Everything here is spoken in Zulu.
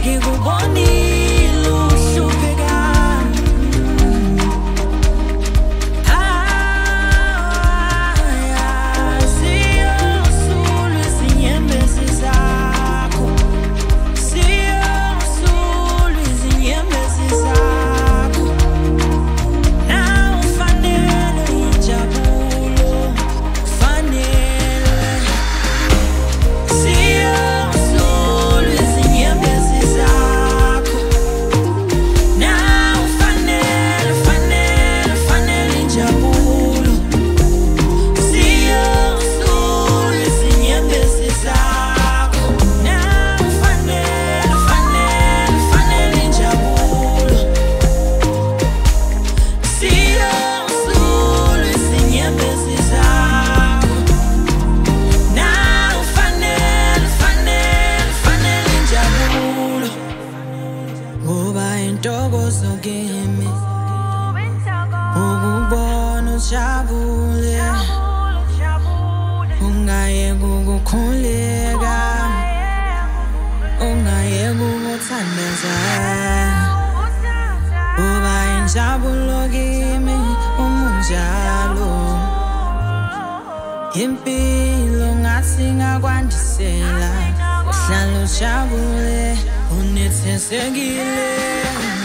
ngikubonile uhlupheka. Siyosula izinyembezi zakho, siyosula izinyembezi zakho. Nawe ufanele injabulo, ufanele. Siyosula izinyembezi zakho. Nawe ufanele, ufanele, ufanele injabulo. Siyosula izinyembezi zakho. Nawe ufanele, ufanele, ufanele injabulo. Siyosula izinyembezi zakho. Nawe ufanele, ufanele, ufanele injabulo. Ngoba intokozo kimi ukubona ujabule, ungayeka ukukhuleka, ungayeka ukuthandaza. Ngoba injabulo kimi umunjalo, impilo ngathi ngakwandisela, uhlala ujabule, unethezekile.